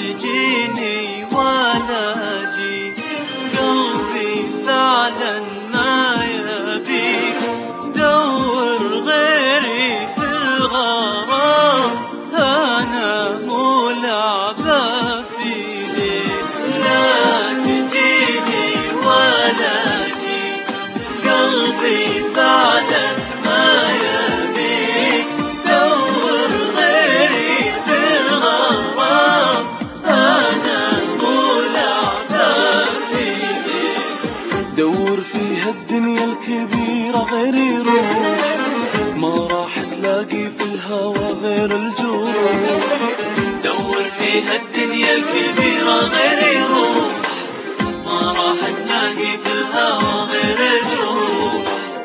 تجيني ولا أجي، قلبي فعلا ما يبيك، دور غيري في الغرام، أنا مو لعبة في ايديك. لا تجيني ولا أجي، قلبي فعلا ما يبيك، دور غيري في الغرام، أنا مو لعبة في ايديك. دور فيها الدنيا الكبيرة غير يروح، ما راح تلاقي في الهوى غير الجروح. دور فيها الدنيا الكبيرة غير يروح، ما راح تلاقي في الهوى غير الجروح.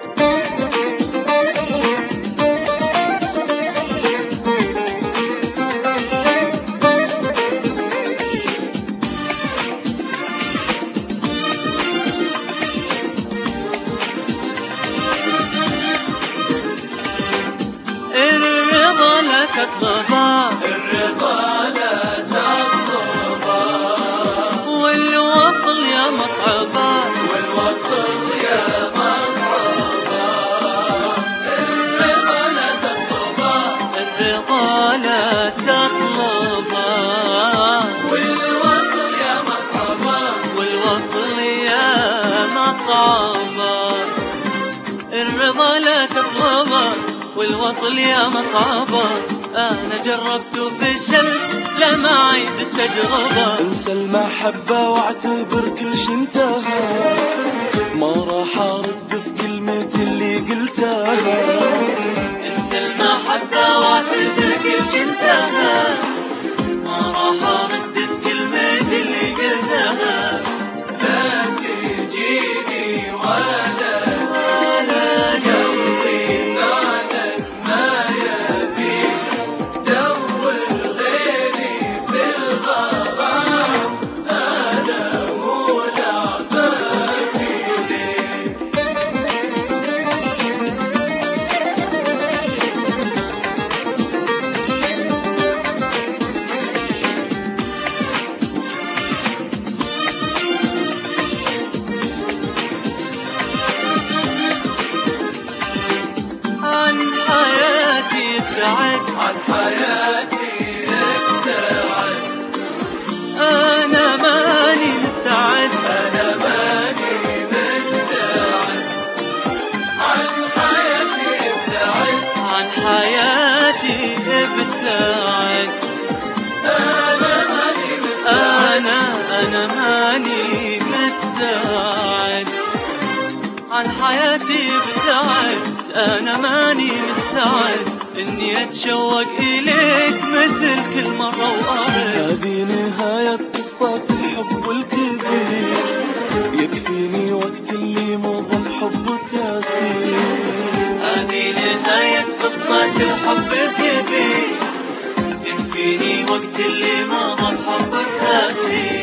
الرضا لا تطلبه، الرضا لا تطلبه، والوصل يا مصعبه، والوصل يا مصعبه. الرضا لا تطلبه، الرضا لا تطلبه، والوصل يا مصعبه، والوصل يا مصعبه. الرضا لا تطلبه، والوصل يا مصعبه. أنا جربت وفشلت، لا ما عيد التجربة. انسى المحبة واعتبر كل شي انتهى، ما راح ارد في كلمتي اللي قلتها. انسى المحبة واعتبر كل شي انتهى، ما راح ارد في كلمتي اللي قلتها. لا تجيني ولا عن حياتي ابتعد، أنا ماني مستعد، أنا ماني مستعد. عن حياتي ابتعد، عن حياتي ابتعد. أنا ماني مستعد، أنا ماني مستعد. عن حياتي ابتعد، أنا ماني مستعد، إني أتشوق إليك مثل كل مرة وأرد. هذه نهاية قصة الحب الكبير، يكفيني وقت اللي مضى حبك ياسير. هذه نهاية قصة الحب الكبير، يكفيني وقت اللي مضى حبك ياسير.